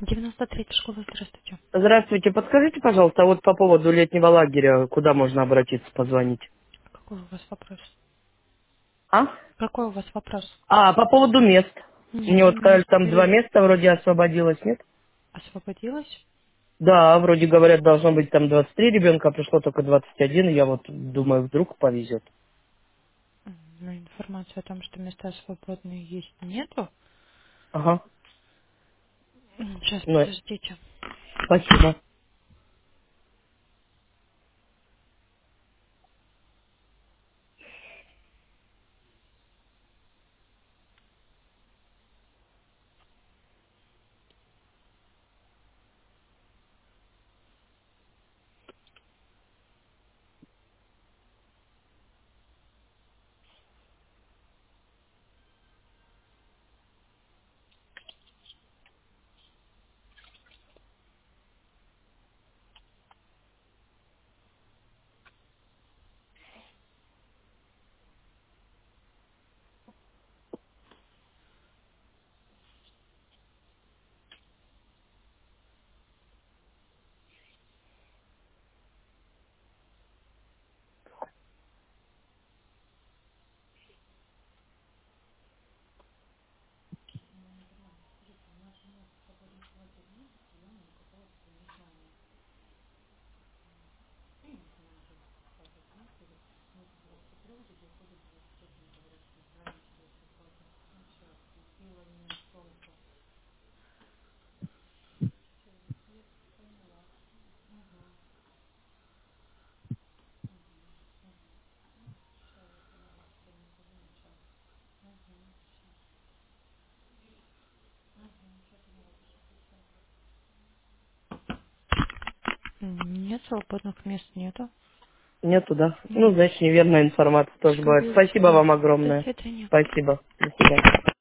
93-я школа, здравствуйте. Здравствуйте, подскажите, пожалуйста, вот по поводу летнего лагеря, куда можно обратиться, позвонить? Какой у вас вопрос? А? Какой у вас вопрос? По поводу мест. Мне Нет, вот сказали, мест там 2 места вроде освободилось, нет? освободилось. Да, вроде говорят, должно быть там 23 ребенка, а пришло только 21, и я вот думаю, вдруг повезет. Но информации о том, что места свободные есть, нету. Ага, Сейчас, ну, подождите. спасибо. Нет, свободных мест нету. Нету, да? Ну, Нет. значит, неверная информация тоже бывает. Скорее Спасибо всего. вам До огромное. свидания. Спасибо. До свидания.